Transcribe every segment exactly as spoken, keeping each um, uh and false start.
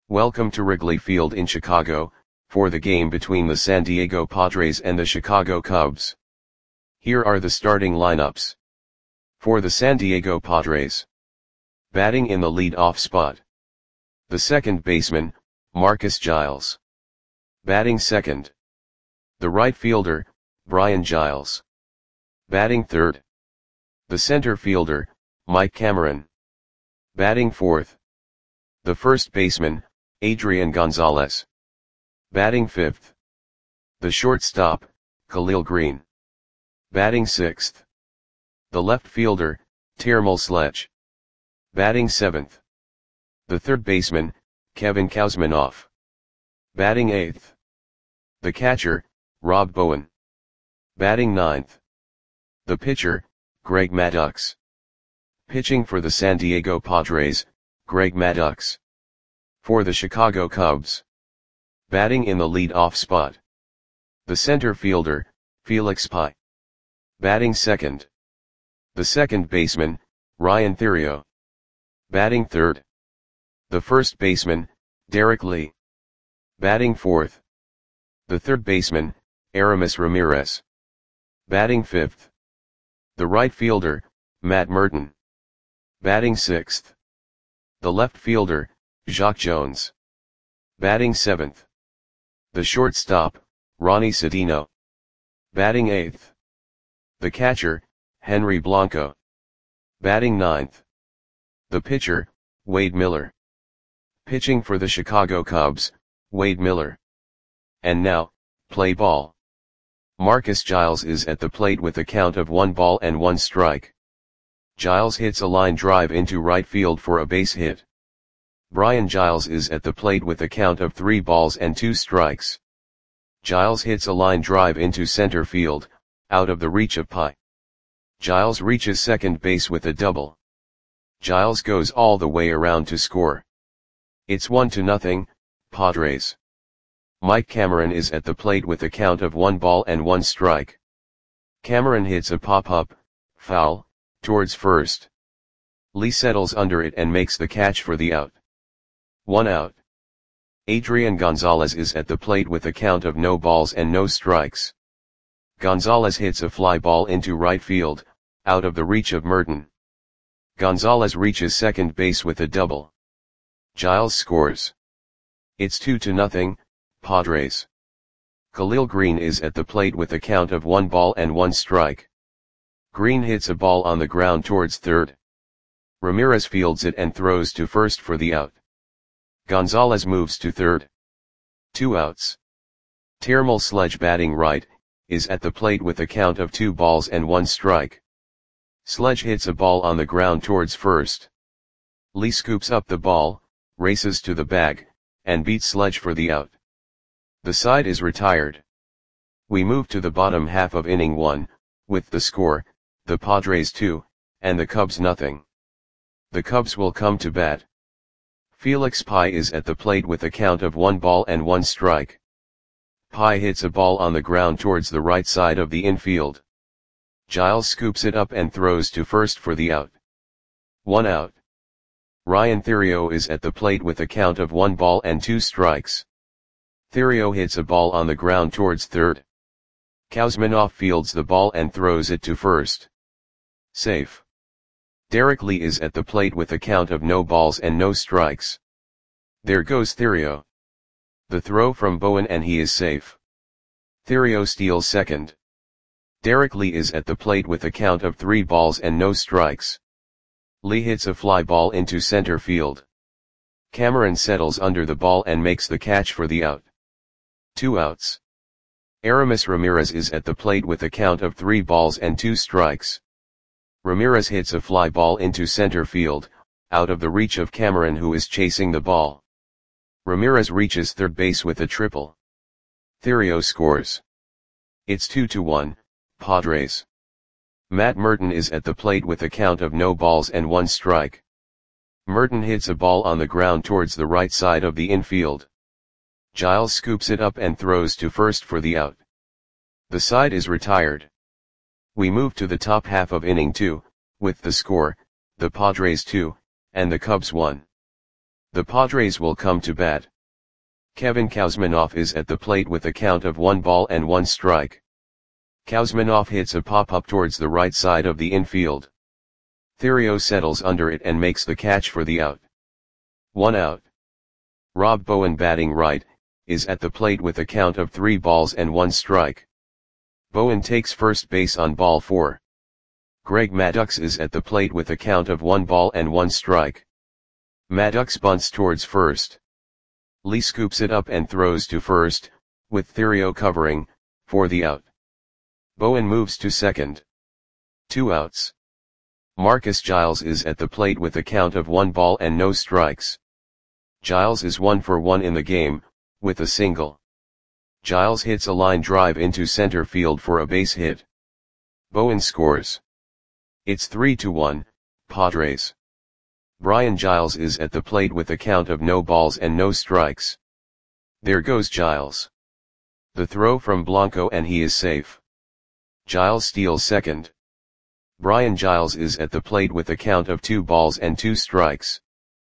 Welcome to Wrigley Field in Chicago, for the game between the San Diego Padres and the Chicago Cubs. Here are the starting lineups. For the San Diego Padres. Batting in the lead-off spot. The second baseman, Marcus Giles. Batting second. The right fielder, Brian Giles. Batting third. The center fielder, Mike Cameron. Batting fourth. The first baseman, Adrian Gonzalez. Batting fifth. The shortstop, Khalil Greene. Batting sixth. The left fielder, Termel Sledge. Batting seventh. The third baseman, Kevin Kouzmanoff. Batting eighth. The catcher, Rob Bowen. Batting ninth. The pitcher, Greg Maddux. Pitching for the San Diego Padres, Greg Maddux. For the Chicago Cubs. Batting in the lead-off spot. The center fielder, Felix Pie. Batting second. The second baseman, Ryan Theriot. Batting third. The first baseman, Derek Lee. Batting fourth. The third baseman, Aramis Ramirez. Batting fifth. The right fielder, Matt Merton. Batting sixth. The left fielder, Jacque Jones. Batting seventh. The shortstop, Ronnie Sedino. Batting eighth. The catcher, Henry Blanco. Batting ninth. The pitcher, Wade Miller. Pitching for the Chicago Cubs, Wade Miller. And now, play ball. Marcus Giles is at the plate with a count of one ball and one strike. Giles hits a line drive into right field for a base hit. Brian Giles is at the plate with a count of three balls and two strikes. Giles hits a line drive into center field, out of the reach of Pie. Giles reaches second base with a double. Giles goes all the way around to score. It's one to nothing, Padres. Mike Cameron is at the plate with a count of one ball and one strike. Cameron hits a pop-up, foul, towards first. Lee settles under it and makes the catch for the out. One out. Adrian Gonzalez is at the plate with a count of no balls and no strikes. Gonzalez hits a fly ball into right field, out of the reach of Merton. Gonzalez reaches second base with a double. Giles scores. It's two to nothing, Padres. Khalil Greene is at the plate with a count of one ball and one strike. Greene hits a ball on the ground towards third. Ramirez fields it and throws to first for the out. Gonzalez moves to third. Two outs. Termel Sledge, batting right, is at the plate with a count of two balls and one strike. Sledge hits a ball on the ground towards first. Lee scoops up the ball, races to the bag, and beats Sledge for the out. The side is retired. We move to the bottom half of inning one, with the score, the Padres two, and the Cubs nothing. The Cubs will come to bat. Felix Pie is at the plate with a count of one ball and one strike. Pie hits a ball on the ground towards the right side of the infield. Giles scoops it up and throws to first for the out. One out. Ryan Theriot is at the plate with a count of one ball and two strikes. Theriot hits a ball on the ground towards third. Kouzmanoff fields the ball and throws it to first. Safe. Derek Lee is at the plate with a count of no balls and no strikes. There goes Theriot. The throw from Bowen and he is safe. Theriot steals second. Derek Lee is at the plate with a count of three balls and no strikes. Lee hits a fly ball into center field. Cameron settles under the ball and makes the catch for the out. Two outs. Aramis Ramirez is at the plate with a count of three balls and two strikes. Ramirez hits a fly ball into center field, out of the reach of Cameron, who is chasing the ball. Ramirez reaches third base with a triple. Theriot scores. It's two to one, Padres. Matt Merton is at the plate with a count of no balls and one strike. Merton hits a ball on the ground towards the right side of the infield. Giles scoops it up and throws to first for the out. The side is retired. We move to the top half of inning two, with the score, the Padres two, and the Cubs one. The Padres will come to bat. Kevin Kouzmanoff is at the plate with a count of one ball and one strike. Kouzmanoff hits a pop-up towards the right side of the infield. Thairo settles under it and makes the catch for the out. One out. Rob Bowen, batting right, is at the plate with a count of three balls and one strike. Bowen takes first base on ball four. Greg Maddux is at the plate with a count of one ball and one strike. Maddux bunts towards first. Lee scoops it up and throws to first, with Thairo covering, for the out. Bowen moves to second. Two outs. Marcus Giles is at the plate with a count of one ball and no strikes. Giles is one for one in the game, with a single. Giles hits a line drive into center field for a base hit. Bowen scores. It's three to one, Padres. Brian Giles is at the plate with a count of no balls and no strikes. There goes Giles. The throw from Blanco and he is safe. Giles steals second. Brian Giles is at the plate with a count of two balls and two strikes.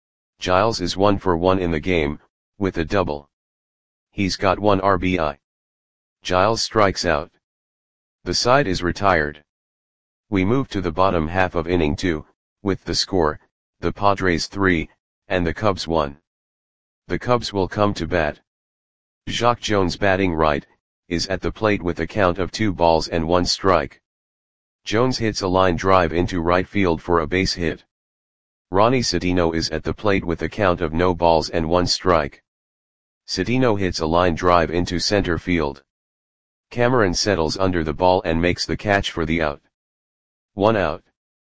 Giles is one for one in the game, with a double. He's got one R B I. Giles strikes out. The side is retired. We move to the bottom half of inning two, with the score, the Padres three, and the Cubs one. The Cubs will come to bat. Jacque Jones, batting right, is at the plate with a count of two balls and one strike. Jones hits a line drive into right field for a base hit. Ronnie Citino is at the plate with a count of no balls and one strike. Citino hits a line drive into center field. Cameron settles under the ball and makes the catch for the out. One out.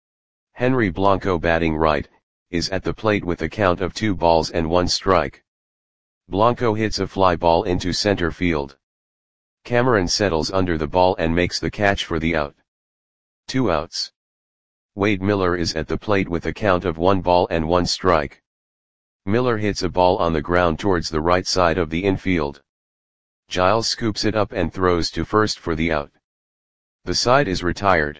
Henry Blanco, batting right, is at the plate with a count of two balls and one strike. Blanco hits a fly ball into center field. Cameron settles under the ball and makes the catch for the out. Two outs. Wade Miller is at the plate with a count of one ball and one strike. Miller hits a ball on the ground towards the right side of the infield. Giles scoops it up and throws to first for the out. The side is retired.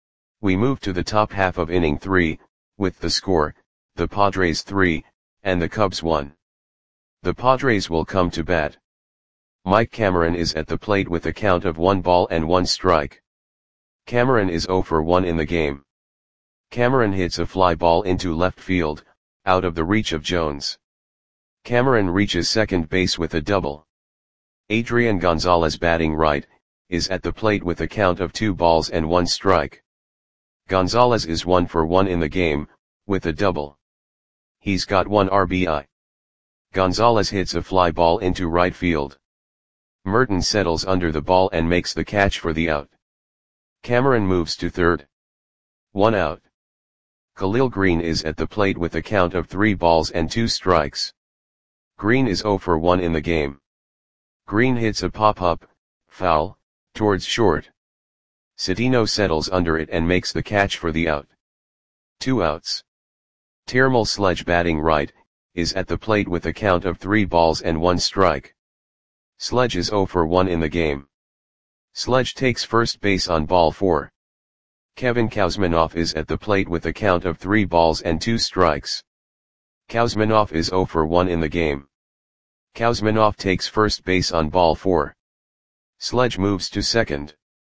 We move to the top half of inning three, with the score, the Padres three, and the Cubs one. The Padres will come to bat. Mike Cameron is at the plate with a count of one ball and one strike. Cameron is zero for one in the game. Cameron hits a fly ball into left field, out of the reach of Jones. Cameron reaches second base with a double. Adrian Gonzalez, batting right, is at the plate with a count of two balls and one strike. Gonzalez is one for one in the game, with a double. He's got one R B I. Gonzalez hits a fly ball into right field. Merton settles under the ball and makes the catch for the out. Cameron moves to third. One out. Khalil Green is at the plate with a count of three balls and two strikes. Green is zero for one in the game. Green hits a pop-up, foul, towards short. Citino settles under it and makes the catch for the out. Two outs. Termal Sledge, batting right, is at the plate with a count of three balls and one strike. Sledge is zero for one in the game. Sledge takes first base on ball four. Kevin Kouzmanoff is at the plate with a count of three balls and two strikes. Kouzmanoff is zero for one in the game. Kouzmanoff takes first base on ball four. Sledge moves to second.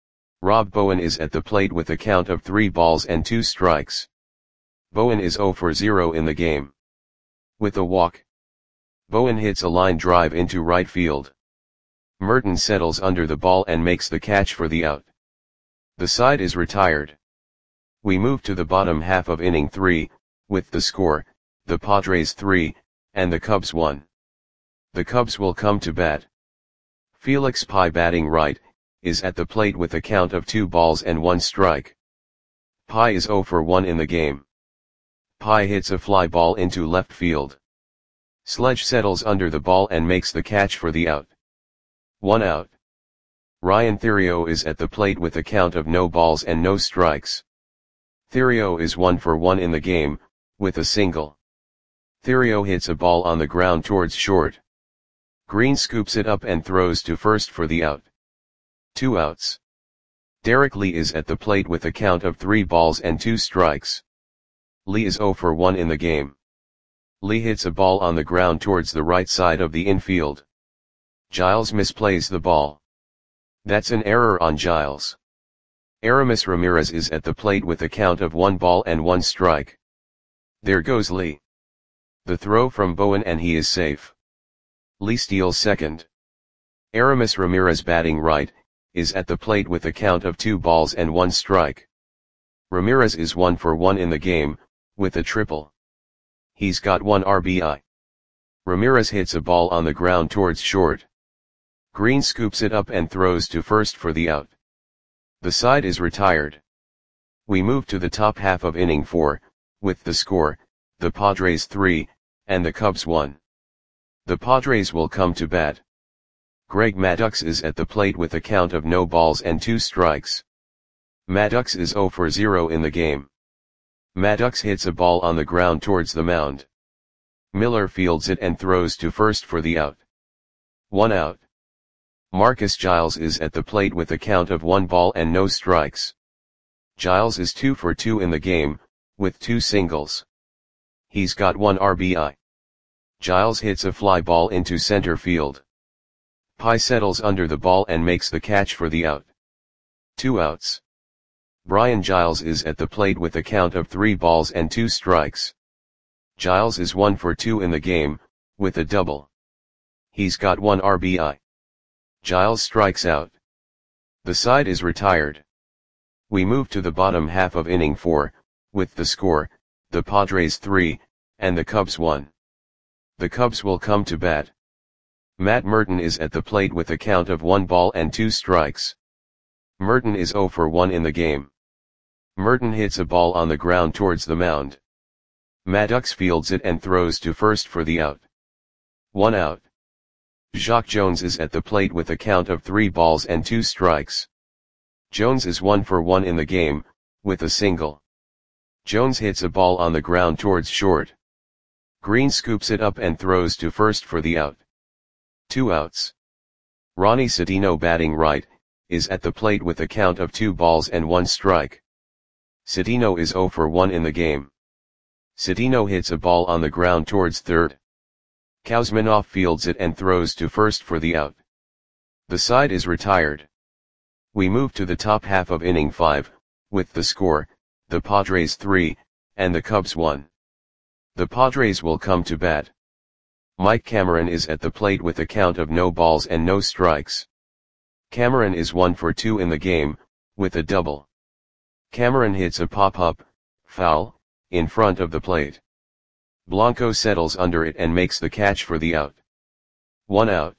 Rob Bowen is at the plate with a count of three balls and two strikes. Bowen is zero for zero in the game. With a walk. Bowen hits a line drive into right field. Merton settles under the ball and makes the catch for the out. The side is retired. We move to the bottom half of inning three, with the score, the Padres three, and the Cubs one. The Cubs will come to bat. Felix Pie, batting right, is at the plate with a count of two balls and one strike. Pie is zero for one in the game. Pie hits a fly ball into left field. Sledge settles under the ball and makes the catch for the out. One out. Ryan Thairo is at the plate with a count of no balls and no strikes. Thairo is one for one in the game, with a single. Thairo hits a ball on the ground towards short. Green scoops it up and throws to first for the out. Two outs. Derek Lee is at the plate with a count of three balls and two strikes. Lee is zero for one in the game. Lee hits a ball on the ground towards the right side of the infield. Giles misplays the ball. That's an error on Giles. Aramis Ramirez is at the plate with a count of one ball and one strike. There goes Lee. The throw from Bowen and he is safe. Lee steals second. Aramis Ramirez batting right, is at the plate with a count of two balls and one strike. Ramirez is one for one in the game, with a triple. He's got one R B I. Ramirez hits a ball on the ground towards short. Green scoops it up and throws to first for the out. The side is retired. We move to the top half of inning four, with the score, the Padres three, and the Cubs one. The Padres will come to bat. Greg Maddux is at the plate with a count of no balls and two strikes. Maddux is zero for zero in the game. Maddux hits a ball on the ground towards the mound. Miller fields it and throws to first for the out. One out. Marcus Giles is at the plate with a count of one ball and no strikes. Giles is two for two in the game, with two singles. He's got one R B I. Giles hits a fly ball into center field. Pye settles under the ball and makes the catch for the out. Two outs. Brian Giles is at the plate with a count of three balls and two strikes. Giles is one for two in the game, with a double. He's got one R B I. Giles strikes out. The side is retired. We move to the bottom half of inning four, with the score, the Padres three, and the Cubs one. The Cubs will come to bat. Matt Merton is at the plate with a count of one ball and two strikes. Merton is zero for one in the game. Merton hits a ball on the ground towards the mound. Maddux fields it and throws to first for the out. One out. Jacque Jones is at the plate with a count of three balls and two strikes. Jones is one for one in the game, with a single. Jones hits a ball on the ground towards short. Green scoops it up and throws to first for the out. Two outs. Ronnie Cedeno batting right, is at the plate with a count of two balls and one strike. Cedeno is zero for one in the game. Cedeno hits a ball on the ground towards third. Kuzminoff fields it and throws to first for the out. The side is retired. We move to the top half of inning five, with the score, the Padres three, and the Cubs one. The Padres will come to bat. Mike Cameron is at the plate with a count of no balls and no strikes. Cameron is one for two in the game, with a double. Cameron hits a pop-up, foul, in front of the plate. Blanco settles under it and makes the catch for the out. One out.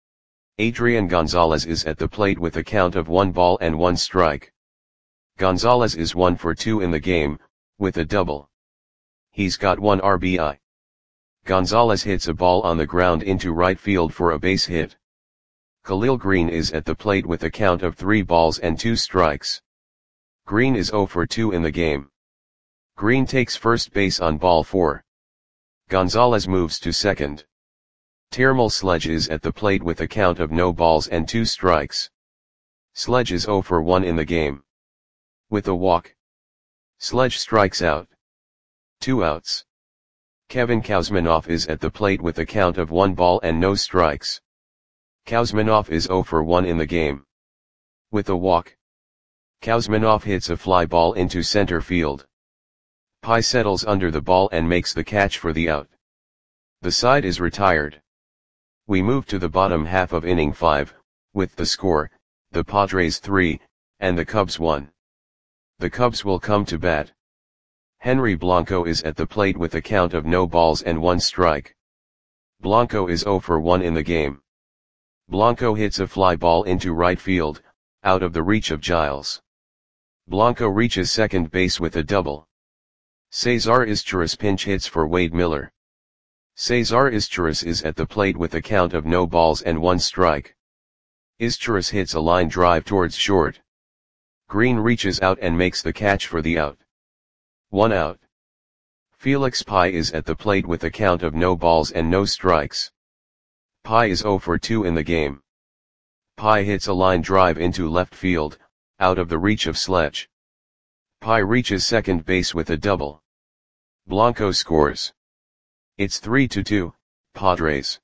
Adrian Gonzalez is at the plate with a count of one ball and one strike. Gonzalez is one for two in the game, with a double. He's got one R B I. Gonzalez hits a ball on the ground into right field for a base hit. Khalil Green is at the plate with a count of three balls and two strikes. Green is zero for two in the game. Green takes first base on ball four. Gonzalez moves to second. Termal Sledge is at the plate with a count of no balls and two strikes. Sledge is zero for one in the game. With a walk. Sledge strikes out. Two outs. Kevin Kuzminoff is at the plate with a count of one ball and no strikes. Kuzminoff is zero for one in the game. With a walk. Kuzminoff hits a fly ball into center field. Pye settles under the ball and makes the catch for the out. The side is retired. We move to the bottom half of inning five, with the score, the Padres three, and the Cubs one. The Cubs will come to bat. Henry Blanco is at the plate with a count of no balls and one strike. Blanco is zero for one in the game. Blanco hits a fly ball into right field, out of the reach of Giles. Blanco reaches second base with a double. Cesar Izturis pinch hits for Wade Miller. Cesar Izturis is at the plate with a count of no balls and one strike. Izturis hits a line drive towards short. Green reaches out and makes the catch for the out. One out. Felix Pye is at the plate with a count of no balls and no strikes. Pye is zero for two in the game. Pye hits a line drive into left field, out of the reach of Sledge. Pye reaches second base with a double. Blanco scores. It's three to two, Padres.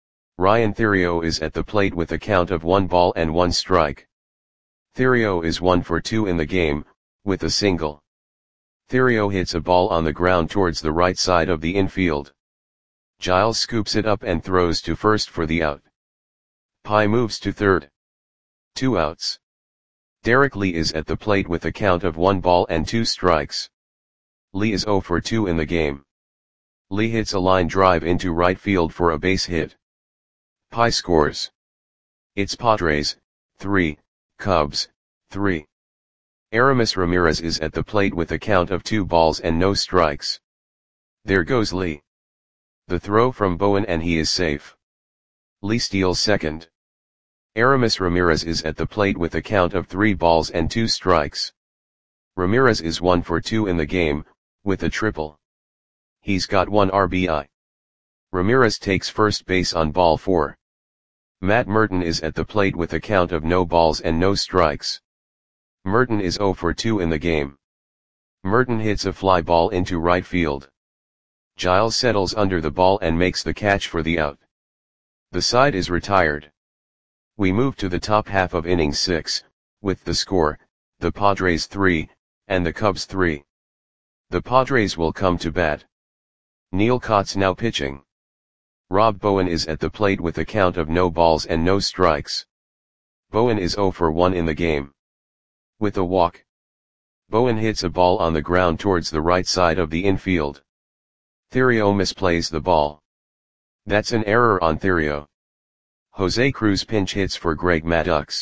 Ryan Theriot is at the plate with a count of one ball and one strike. Theriot is one for two in the game, with a single. Theriot hits a ball on the ground towards the right side of the infield. Giles scoops it up and throws to first for the out. Pye moves to third. Two outs. Derek Lee is at the plate with a count of one ball and two strikes. Lee is zero for two in the game. Lee hits a line drive into right field for a base hit. Pye scores. It's Padres, three, Cubs, three. Aramis Ramirez is at the plate with a count of two balls and no strikes. There goes Lee. The throw from Bowen and he is safe. Lee steals second. Aramis Ramirez is at the plate with a count of three balls and two strikes. Ramirez is one for two in the game, with a triple. He's got one R B I. Ramirez takes first base on ball four. Matt Merton is at the plate with a count of no balls and no strikes. Merton is zero for two in the game. Merton hits a fly ball into right field. Giles settles under the ball and makes the catch for the out. The side is retired. We move to the top half of inning six, with the score, the Padres three, and the Cubs three. The Padres will come to bat. Neil Cott's now pitching. Rob Bowen is at the plate with a count of no balls and no strikes. Bowen is zero for one in the game. With a walk. Bowen hits a ball on the ground towards the right side of the infield. Theriot misplays the ball. That's an error on Theriot. Jose Cruz pinch hits for Greg Maddux.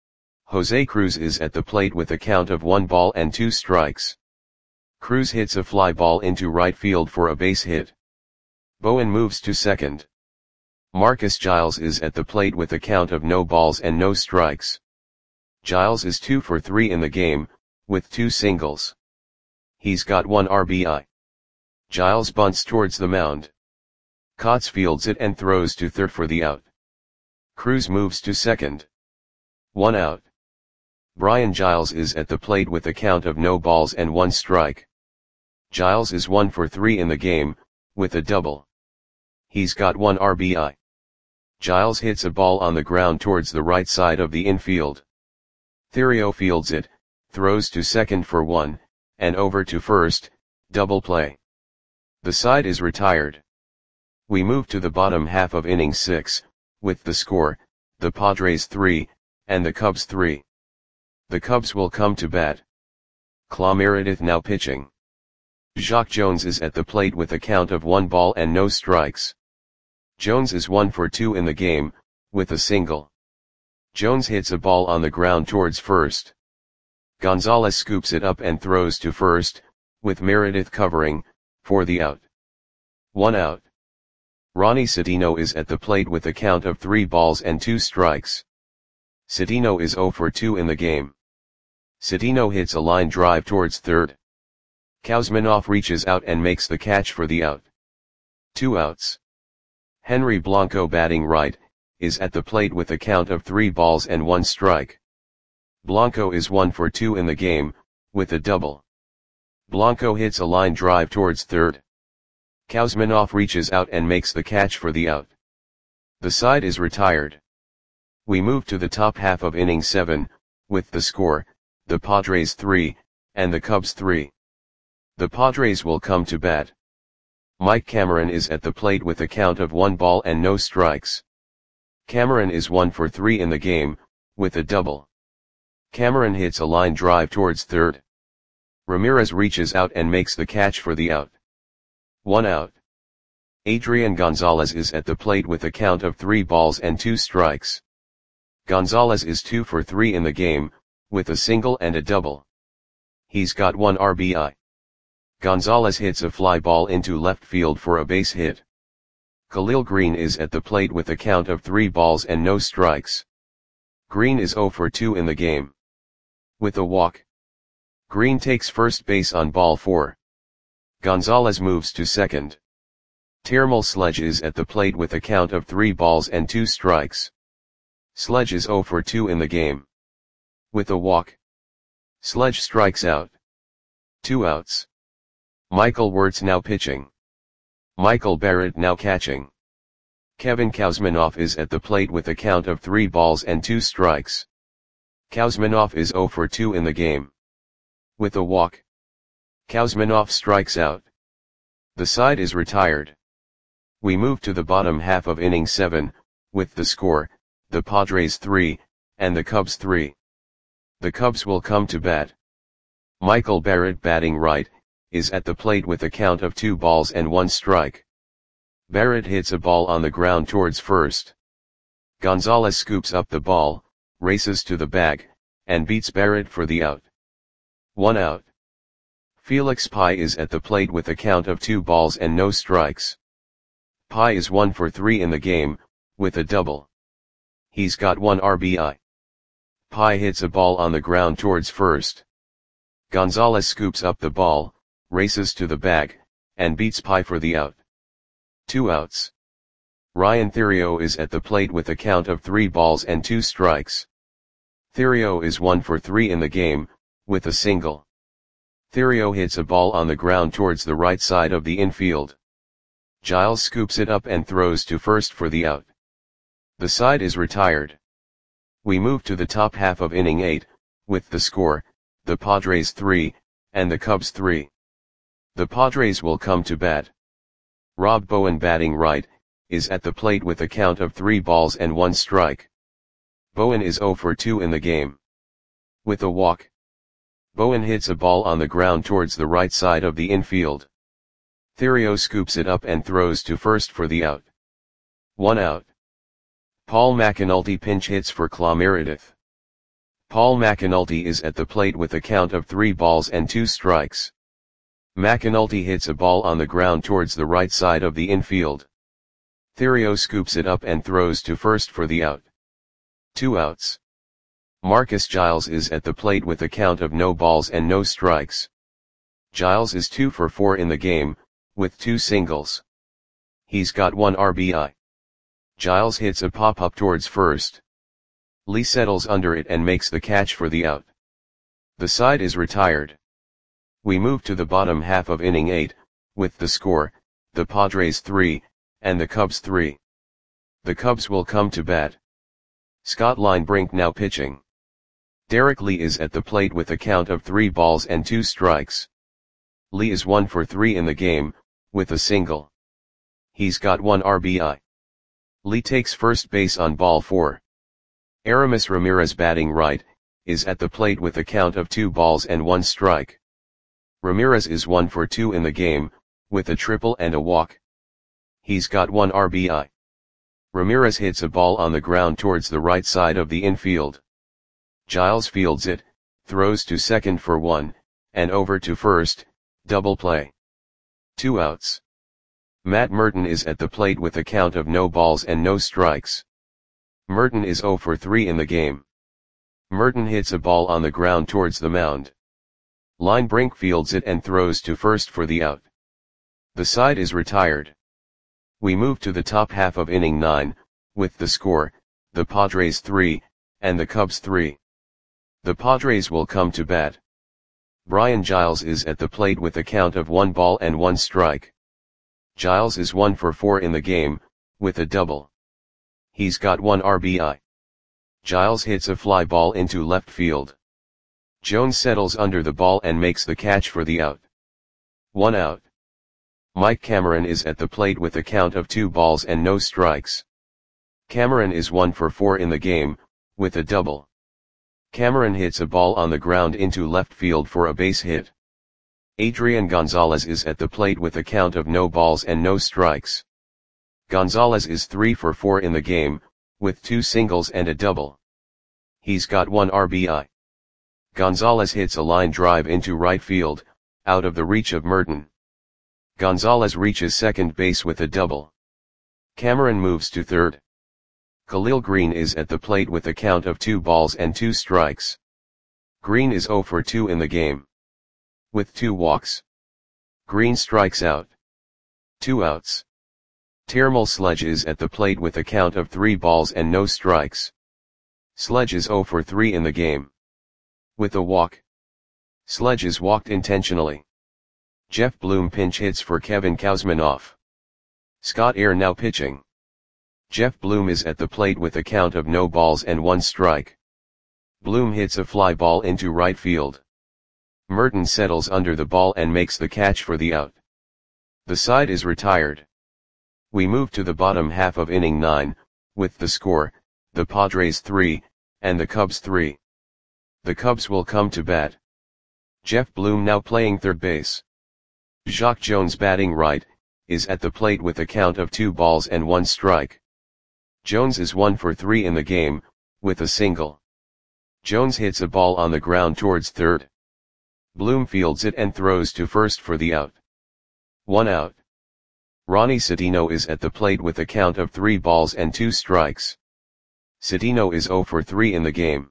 Jose Cruz is at the plate with a count of one ball and two strikes. Cruz hits a fly ball into right field for a base hit. Bowen moves to second. Marcus Giles is at the plate with a count of no balls and no strikes. Giles is two for three in the game, with two singles. He's got one R B I. Giles bunts towards the mound. Kotz fields it and throws to third for the out. Cruz moves to second. One out. Brian Giles is at the plate with a count of no balls and one strike. Giles is one for three in the game, with a double. He's got one R B I. Giles hits a ball on the ground towards the right side of the infield. Theriot fields it, throws to second for one, and over to first, double play. The side is retired. We move to the bottom half of inning six, with the score, the Padres three, and the Cubs three. The Cubs will come to bat. Clay Meredith now pitching. Jacque Jones is at the plate with a count of one ball and no strikes. Jones is one for two in the game, with a single. Jones hits a ball on the ground towards first. Gonzalez scoops it up and throws to first, with Meredith covering, for the out. One out. Ronnie Citino is at the plate with a count of three balls and two strikes. Citino is zero for two in the game. Citino hits a line drive towards third. Kuzminoff reaches out and makes the catch for the out. Two outs. Henry Blanco batting right, is at the plate with a count of three balls and one strike. Blanco is one for two in the game, with a double. Blanco hits a line drive towards third. Kuzminoff reaches out and makes the catch for the out. The side is retired. We move to the top half of inning seven, with the score, the Padres three, and the Cubs three. The Padres will come to bat. Mike Cameron is at the plate with a count of one ball and no strikes. Cameron is one for three in the game, with a double. Cameron hits a line drive towards third. Ramirez reaches out and makes the catch for the out. One out. Adrian Gonzalez is at the plate with a count of three balls and two strikes. Gonzalez is two for three in the game, with a single and a double. He's got one R B I. Gonzalez hits a fly ball into left field for a base hit. Khalil Green is at the plate with a count of three balls and no strikes. Green is zero for two in the game. With a walk. Green takes first base on ball four. Gonzalez moves to second. Termal Sledge is at the plate with a count of three balls and two strikes. Sledge is zero for two in the game. With a walk. Sledge strikes out. Two outs. Michael Wirtz now pitching. Michael Barrett now catching. Kevin Kuzminoff is at the plate with a count of three balls and two strikes. Kuzminoff is zero for two in the game. With a walk, Kuzminoff strikes out. The side is retired. We move to the bottom half of inning seven, with the score, the Padres three, and the Cubs three. The Cubs will come to bat. Michael Barrett, batting right, is at the plate with a count of two balls and one strike. Barrett hits a ball on the ground towards first. Gonzalez scoops up the ball, races to the bag, and beats Barrett for the out. One out. Felix Pie is at the plate with a count of two balls and no strikes. Pie is one for three in the game, with a double. He's got one R B I. Pie hits a ball on the ground towards first. Gonzalez scoops up the ball, races to the bag, and beats Pie for the out. Two outs. Ryan Theriot is at the plate with a count of three balls and two strikes. Theriot is one for three in the game, with a single. Theriot hits a ball on the ground towards the right side of the infield. Giles scoops it up and throws to first for the out. The side is retired. We move to the top half of inning eight, with the score, the Padres three, and the Cubs three. The Padres will come to bat. Rob Bowen, batting right, is at the plate with a count of three balls and one strike. Bowen is zero for two in the game. With a walk, Bowen hits a ball on the ground towards the right side of the infield. Theriot scoops it up and throws to first for the out. One out. Paul McAnulty pinch hits for Clay Meredith. Paul McAnulty is at the plate with a count of three balls and two strikes. McAnulty hits a ball on the ground towards the right side of the infield. Theriot scoops it up and throws to first for the out. Two outs. Marcus Giles is at the plate with a count of no balls and no strikes. Giles is two for four in the game, with two singles. He's got one R B I. Giles hits a pop-up towards first. Lee settles under it and makes the catch for the out. The side is retired. We move to the bottom half of inning eight, with the score, the Padres three, and the Cubs three. The Cubs will come to bat. Scott Linebrink now pitching. Derek Lee is at the plate with a count of three balls and two strikes. Lee is one for three in the game, with a single. He's got one R B I. Lee takes first base on ball four. Aramis Ramirez, batting right, is at the plate with a count of two balls and one strike. Ramirez is one for two in the game, with a triple and a walk. He's got one R B I. Ramirez hits a ball on the ground towards the right side of the infield. Giles fields it, throws to second for one, and over to first, double play. Two outs. Matt Merton is at the plate with a count of no balls and no strikes. Merton is zero for three in the game. Merton hits a ball on the ground towards the mound. Linebrink fields it and throws to first for the out. The side is retired. We move to the top half of inning nine, with the score, the Padres three, and the Cubs three. The Padres will come to bat. Brian Giles is at the plate with a count of one ball and one strike. Giles is one for four in the game, with a double. He's got one R B I. Giles hits a fly ball into left field. Jones settles under the ball and makes the catch for the out. One out. Mike Cameron is at the plate with a count of two balls and no strikes. Cameron is one for four in the game, with a double. Cameron hits a ball on the ground into left field for a base hit. Adrian Gonzalez is at the plate with a count of no balls and no strikes. Gonzalez is three for four in the game, with two singles and a double. He's got one R B I. Gonzalez hits a line drive into right field, out of the reach of Merton. Gonzalez reaches second base with a double. Cameron moves to third. Khalil Green is at the plate with a count of two balls and two strikes. Green is zero for two in the game. With two walks, Green strikes out. Two outs. Termal Sledge is at the plate with a count of three balls and no strikes. Sledge is zero for three in the game. With a walk, Sledge is walked intentionally. Jeff Bloom pinch hits for Kevin Kuzminoff. Scott Air now pitching. Jeff Bloom is at the plate with a count of no balls and one strike. Bloom hits a fly ball into right field. Merton settles under the ball and makes the catch for the out. The side is retired. We move to the bottom half of inning nine, with the score, the Padres three, and the Cubs three. The Cubs will come to bat. Jeff Bloom now playing third base. Jacque Jones batting right, is at the plate with a count of two balls and one strike. Jones is one for three in the game, with a single. Jones hits a ball on the ground towards third. Bloom fields it and throws to first for the out. One out. Ronnie Citino is at the plate with a count of three balls and two strikes. Citino is zero for three in the game.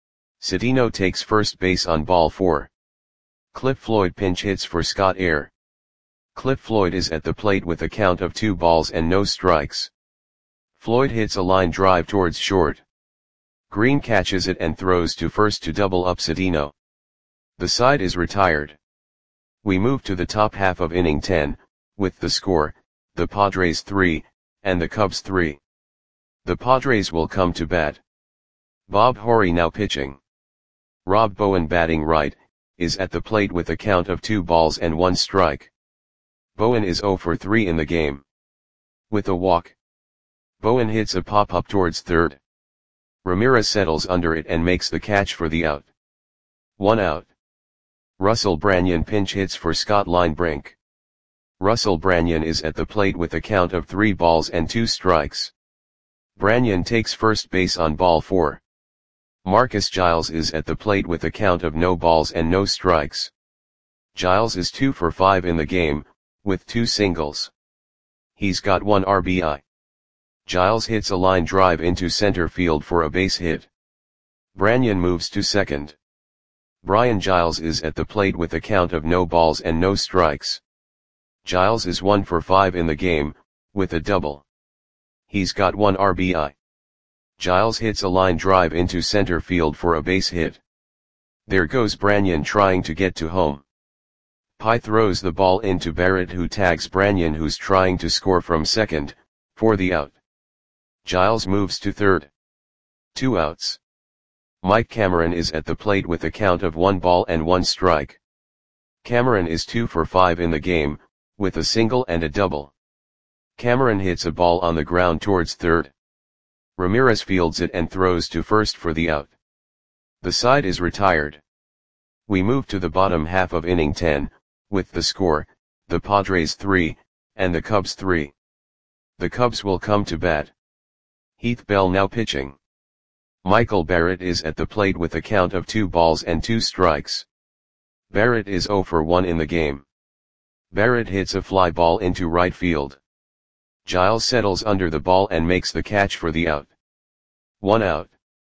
Citino takes first base on ball four. Cliff Floyd pinch hits for Scott Air. Cliff Floyd is at the plate with a count of two balls and no strikes. Floyd hits a line drive towards short. Green catches it and throws to first to double up Citino. The side is retired. We move to the top half of inning ten, with the score, the Padres three, and the Cubs three. The Padres will come to bat. Bob Horry now pitching. Rob Bowen batting right, is at the plate with a count of two balls and one strike. Bowen is zero for three in the game. With a walk. Bowen hits a pop-up towards third. Ramirez settles under it and makes the catch for the out. One out. Russell Branyan pinch hits for Scott Linebrink. Russell Branyan is at the plate with a count of three balls and two strikes. Branyan takes first base on ball four. Marcus Giles is at the plate with a count of no balls and no strikes. Giles is two for five in the game, with two singles. He's got one R B I. Giles hits a line drive into center field for a base hit. Branyan moves to second. Brian Giles is at the plate with a count of no balls and no strikes. Giles is one for five in the game, with a double. He's got one R B I. Giles hits a line drive into center field for a base hit. There goes Branyan trying to get to home. Pye throws the ball into Barrett, who tags Branyan, who's trying to score from second, for the out. Giles moves to third. Two outs. Mike Cameron is at the plate with a count of one ball and one strike. Cameron is two for five in the game, with a single and a double. Cameron hits a ball on the ground towards third. Ramirez fields it and throws to first for the out. The side is retired. We move to the bottom half of inning ten, with the score, the Padres three, and the Cubs three. The Cubs will come to bat. Heath Bell now pitching. Michael Barrett is at the plate with a count of two balls and two strikes. Barrett is zero for one in the game. Barrett hits a fly ball into right field. Giles settles under the ball and makes the catch for the out. One out.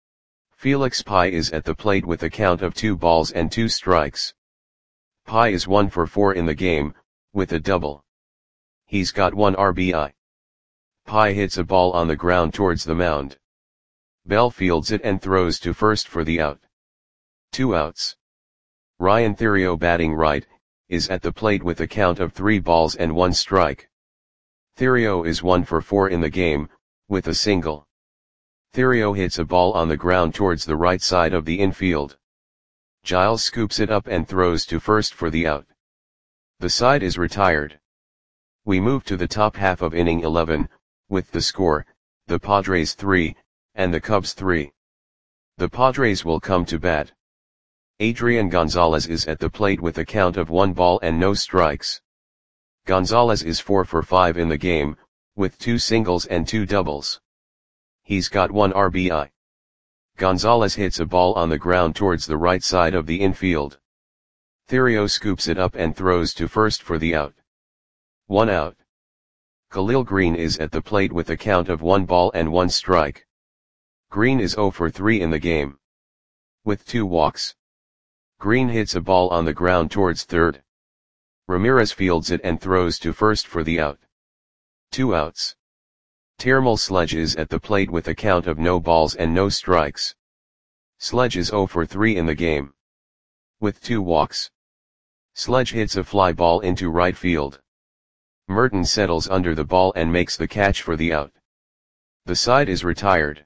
Felix Pye is at the plate with a count of two balls and two strikes. Pye is one for four in the game, with a double. He's got one R B I. Pye hits a ball on the ground towards the mound. Bell fields it and throws to first for the out. Two outs. Ryan Theriot batting right, is at the plate with a count of three balls and one strike. Theriot is one for four in the game, with a single. Theriot hits a ball on the ground towards the right side of the infield. Giles scoops it up and throws to first for the out. The side is retired. We move to the top half of inning eleven, with the score, the Padres three, and the Cubs three. The Padres will come to bat. Adrian Gonzalez is at the plate with a count of one ball and no strikes. Gonzalez is four for five in the game, with two singles and two doubles. He's got one R B I. Gonzalez hits a ball on the ground towards the right side of the infield. Theriot scoops it up and throws to first for the out. One out. Khalil Green is at the plate with a count of one ball and one strike. Green is zero for three in the game. With two walks. Green hits a ball on the ground towards third. Ramirez fields it and throws to first for the out. Two outs. Termal Sledge is at the plate with a count of no balls and no strikes. Sledge is zero for three in the game. With two walks. Sledge hits a fly ball into right field. Merton settles under the ball and makes the catch for the out. The side is retired.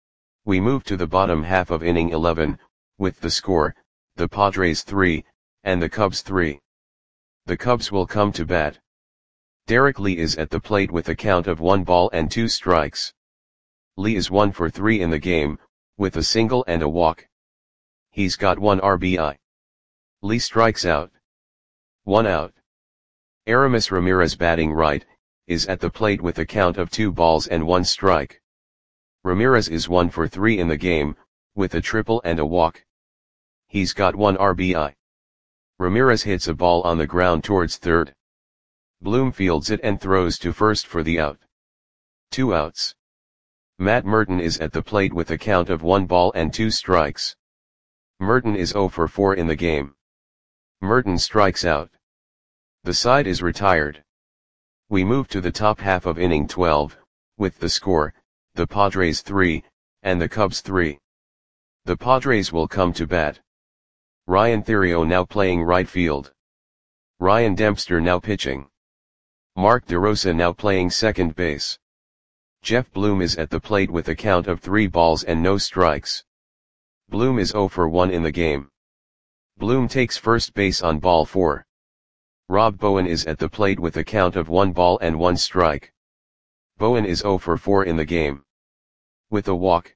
We move to the bottom half of inning eleven, with the score, the Padres three, and the Cubs three. The Cubs will come to bat. Derek Lee is at the plate with a count of one ball and two strikes. Lee is one for three in the game, with a single and a walk. He's got one R B I. Lee strikes out. One out. Aramis Ramirez, batting right, is at the plate with a count of two balls and one strike. Ramirez is one for three in the game, with a triple and a walk. He's got one R B I. Ramirez hits a ball on the ground towards third. Bloom fields it and throws to first for the out. Two outs. Matt Merton is at the plate with a count of one ball and two strikes. Merton is zero for four in the game. Merton strikes out. The side is retired. We move to the top half of inning twelve, with the score, the Padres three, and the Cubs three. The Padres will come to bat. Ryan Theriot now playing right field. Ryan Dempster now pitching. Mark DeRosa now playing second base. Jeff Bloom is at the plate with a count of three balls and no strikes. Bloom is zero for one in the game. Bloom takes first base on ball four. Rob Bowen is at the plate with a count of one ball and one strike. Bowen is zero for four in the game. With a walk.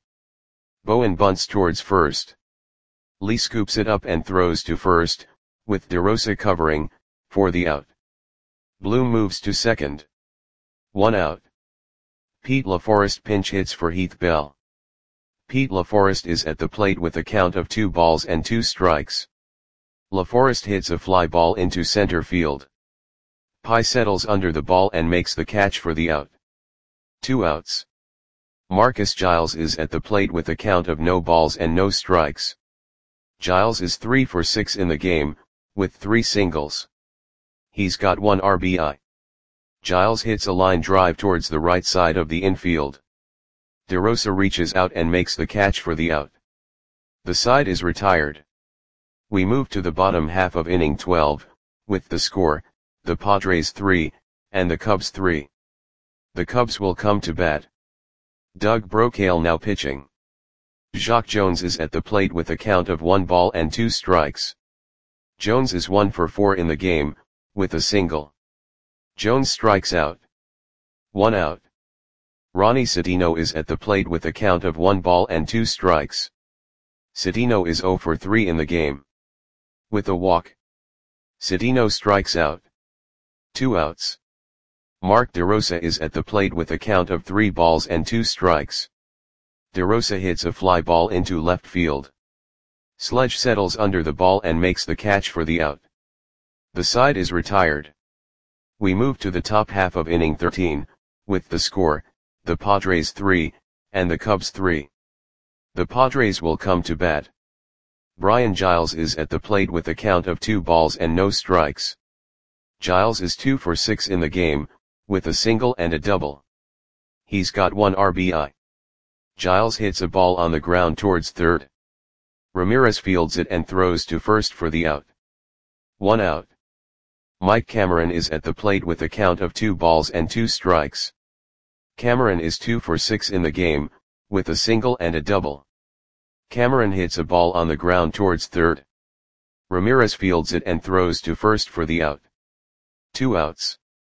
Bowen bunts towards first. Lee scoops it up and throws to first, with DeRosa covering, for the out. Bloom moves to second. One out. Pete LaForest pinch hits for Heath Bell. Pete LaForest is at the plate with a count of two balls and two strikes. LaForest hits a fly ball into center field. Pye settles under the ball and makes the catch for the out. Two outs. Marcus Giles is at the plate with a count of no balls and no strikes. Giles is three for six in the game, with three singles. He's got one R B I. Giles hits a line drive towards the right side of the infield. DeRosa reaches out and makes the catch for the out. The side is retired. We move to the bottom half of inning twelve, with the score, the Padres three, and the Cubs three. The Cubs will come to bat. Doug Brocail now pitching. Jacque Jones is at the plate with a count of one ball and two strikes. Jones is one for four in the game, with a single. Jones strikes out. One out. Ronnie Cedeno is at the plate with a count of one ball and two strikes. Cedeno is zero for three in the game. With a walk. Cedeno strikes out. Two outs. Mark DeRosa is at the plate with a count of three balls and two strikes. DeRosa hits a fly ball into left field. Sledge settles under the ball and makes the catch for the out. The side is retired. We move to the top half of inning thirteen, with the score, the Padres three, and the Cubs three. The Padres will come to bat. Brian Giles is at the plate with a count of two balls and no strikes. Giles is two for six in the game, with a single and a double. He's got one R B I. Giles hits a ball on the ground towards third. Ramirez fields it and throws to first for the out. One out. Mike Cameron is at the plate with a count of two balls and two strikes. Cameron is two for six in the game, with a single and a double. Cameron hits a ball on the ground towards third. Ramirez fields it and throws to first for the out. Two outs.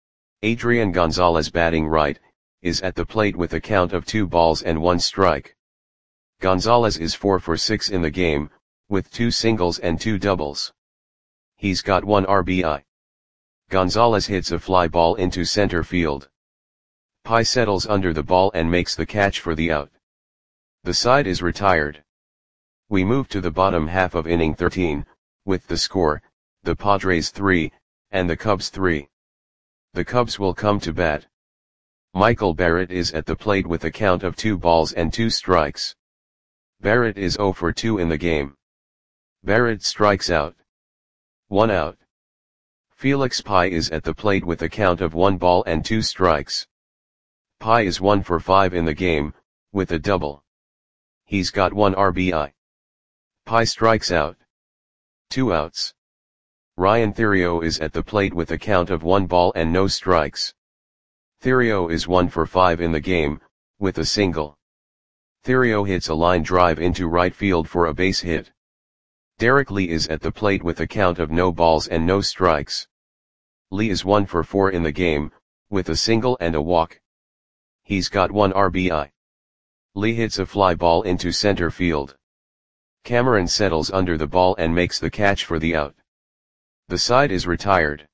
Adrian Gonzalez, batting right, is at the plate with a count of two balls and one strike. Gonzalez is four for six in the game, with two singles and two doubles. He's got one R B I. Gonzalez hits a fly ball into center field. Pye settles under the ball and makes the catch for the out. The side is retired. We move to the bottom half of inning thirteen, with the score, the Padres three, and the Cubs three. The Cubs will come to bat. Michael Barrett is at the plate with a count of two balls and two strikes. Barrett is zero for two in the game. Barrett strikes out. One out. Felix Pye is at the plate with a count of one ball and two strikes. Pye is one for five in the game, with a double. He's got one R B I. Pye strikes out. Two outs. Ryan Theriot is at the plate with a count of one ball and no strikes. Theriot is one for five in the game, with a single. Theriot hits a line drive into right field for a base hit. Derek Lee is at the plate with a count of no balls and no strikes. Lee is one for four in the game, with a single and a walk. He's got one R B I. Lee hits a fly ball into center field. Cameron settles under the ball and makes the catch for the out. The side is retired.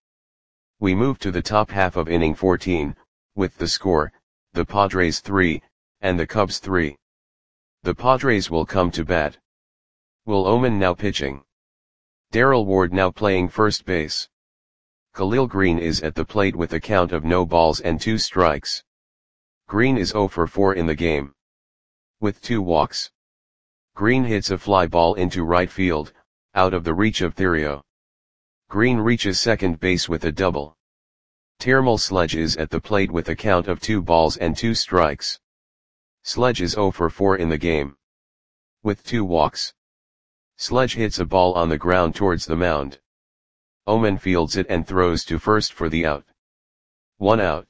We move to the top half of inning fourteen, with the score, the Padres three, and the Cubs three. The Padres will come to bat. Will Oman now pitching. Darrell Ward now playing first base. Khalil Green is at the plate with a count of no balls and two strikes. Green is zero for four in the game, with two walks. Green hits a fly ball into right field, out of the reach of Theriot. Green reaches second base with a double. Termel Sledge is at the plate with a count of two balls and two strikes. Sledge is zero for four in the game, with two walks. Sledge hits a ball on the ground towards the mound. Oman fields it and throws to first for the out. One out.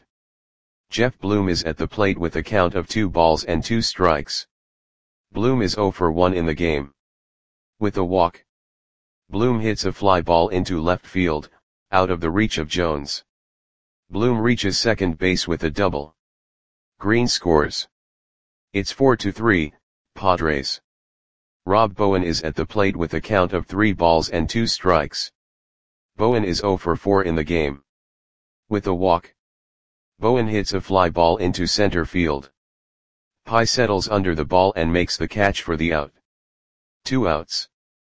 Jeff Bloom is at the plate with a count of two balls and two strikes. Bloom is zero for one in the game, with a walk. Bloom hits a fly ball into left field, out of the reach of Jones. Bloom reaches second base with a double. Green scores. It's four to three, Padres. Rob Bowen is at the plate with a count of three balls and two strikes. Bowen is zero for four in the game, with a walk. Bowen hits a fly ball into center field. Pye settles under the ball and makes the catch for the out. Two outs.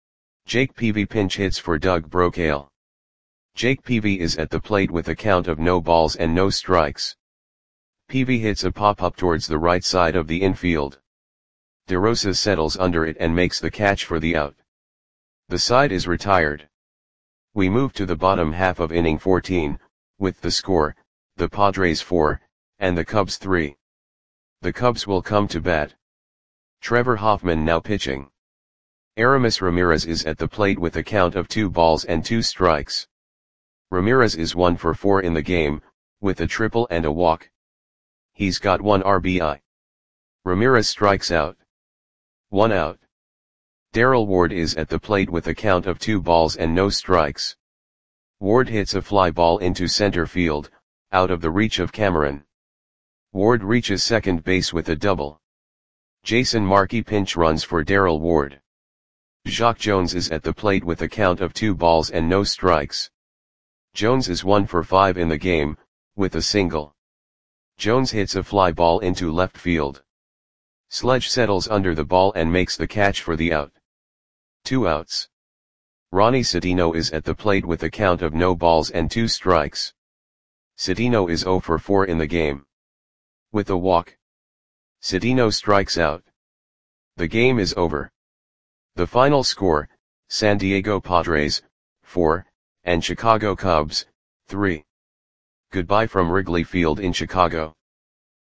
Jake Peavy pinch hits for Doug Brocail. Jake Peavy is at the plate with a count of no balls and no strikes. Peavy hits a pop-up towards the right side of the infield. DeRosa settles under it and makes the catch for the out. The side is retired. We move to the bottom half of inning fourteen, with the score, the Padres four, and the Cubs three. The Cubs will come to bat. Trevor Hoffman now pitching. Aramis Ramirez is at the plate with a count of two balls and two strikes. Ramirez is one for four in the game, with a triple and a walk. He's got one R B I. Ramirez strikes out. One out. Darrell Ward is at the plate with a count of two balls and no strikes. Ward hits a fly ball into center field, out of the reach of Cameron. Ward reaches second base with a double. Jason Markey pinch runs for Darrell Ward. Jacque Jones is at the plate with a count of two balls and no strikes. Jones is one for five in the game, with a single. Jones hits a fly ball into left field. Sledge settles under the ball and makes the catch for the out. Two outs. Ronnie Cedeno is at the plate with a count of no balls and two strikes. Cedeno is zero for four in the game, with a walk. Cedeno strikes out. The game is over. The final score, San Diego Padres, four, and Chicago Cubs, three. Goodbye from Wrigley Field in Chicago.